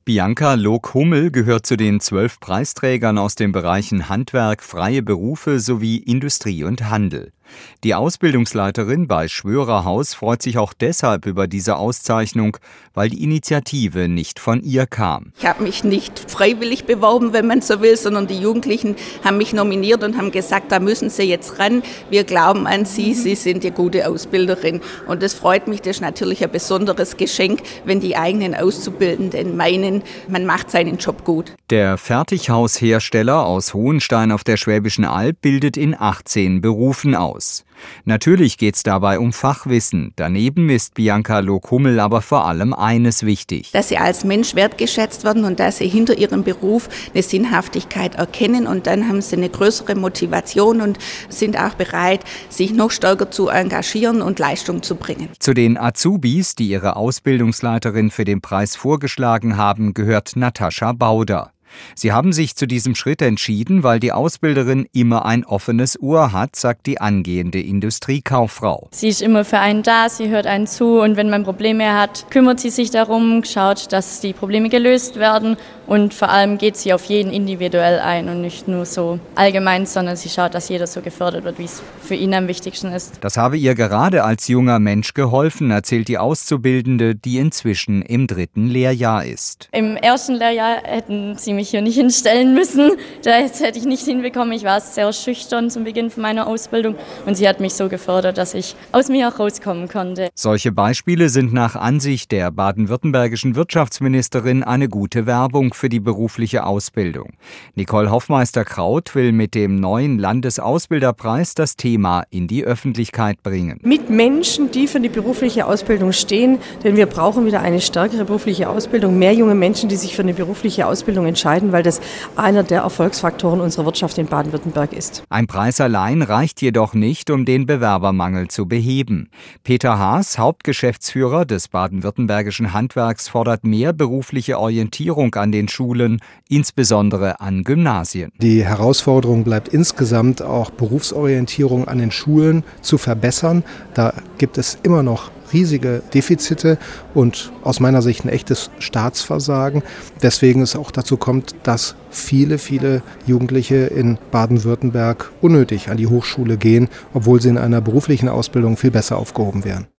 Bianca Look-Hummel gehört zu den 12 Preisträgern aus den Bereichen Handwerk, freie Berufe sowie Industrie und Handel. Die Ausbildungsleiterin bei Schwörerhaus freut sich auch deshalb über diese Auszeichnung, weil die Initiative nicht von ihr kam. Ich habe mich nicht freiwillig beworben, wenn man so will, sondern die Jugendlichen haben mich nominiert und haben gesagt, da müssen Sie jetzt ran. Wir glauben an Sie, Sie sind eine gute Ausbilderin. Und das freut mich, das ist natürlich ein besonderes Geschenk, wenn die eigenen Auszubildenden meinen, man macht seinen Job gut. Der Fertighaushersteller aus Hohenstein auf der Schwäbischen Alb bildet in 18 Berufen aus. Natürlich geht es dabei um Fachwissen. Daneben ist Bianca Look-Hummel aber vor allem eines wichtig. Dass sie als Mensch wertgeschätzt werden und dass sie hinter ihrem Beruf eine Sinnhaftigkeit erkennen und dann haben sie eine größere Motivation und sind auch bereit, sich noch stärker zu engagieren und Leistung zu bringen. Zu den Azubis, die ihre Ausbildungsleiterin für den Preis vorgeschlagen haben, gehört Natascha Bauder. Sie haben sich zu diesem Schritt entschieden, weil die Ausbilderin immer ein offenes Ohr hat, sagt die angehende Industriekauffrau. Sie ist immer für einen da, sie hört einen zu und wenn man Probleme hat, kümmert sie sich darum, schaut, dass die Probleme gelöst werden und vor allem geht sie auf jeden individuell ein und nicht nur so allgemein, sondern sie schaut, dass jeder so gefördert wird, wie es für ihn am wichtigsten ist. Das habe ihr gerade als junger Mensch geholfen, erzählt die Auszubildende, die inzwischen im 3. Lehrjahr ist. Im 1. Lehrjahr hätten sie mich hier nicht hinstellen müssen. Das hätte ich nicht hinbekommen. Ich war sehr schüchtern zum Beginn von meiner Ausbildung und sie hat mich so gefördert, dass ich aus mir rauskommen konnte. Solche Beispiele sind nach Ansicht der baden-württembergischen Wirtschaftsministerin eine gute Werbung für die berufliche Ausbildung. Nicole Hoffmeister-Kraut will mit dem neuen Landesausbilderpreis das Thema in die Öffentlichkeit bringen. Mit Menschen, die für die berufliche Ausbildung stehen, denn wir brauchen wieder eine stärkere berufliche Ausbildung, mehr junge Menschen, die sich für eine berufliche Ausbildung entscheiden, weil das einer der Erfolgsfaktoren unserer Wirtschaft in Baden-Württemberg ist. Ein Preis allein reicht jedoch nicht, um den Bewerbermangel zu beheben. Peter Haas, Hauptgeschäftsführer des baden-württembergischen Handwerks, fordert mehr berufliche Orientierung an den Schulen, insbesondere an Gymnasien. Die Herausforderung bleibt insgesamt auch Berufsorientierung an den Schulen zu verbessern. Da gibt es immer noch riesige Defizite und aus meiner Sicht ein echtes Staatsversagen. Deswegen es auch dazu kommt, dass viele Jugendliche in Baden-Württemberg unnötig an die Hochschule gehen, obwohl sie in einer beruflichen Ausbildung viel besser aufgehoben wären.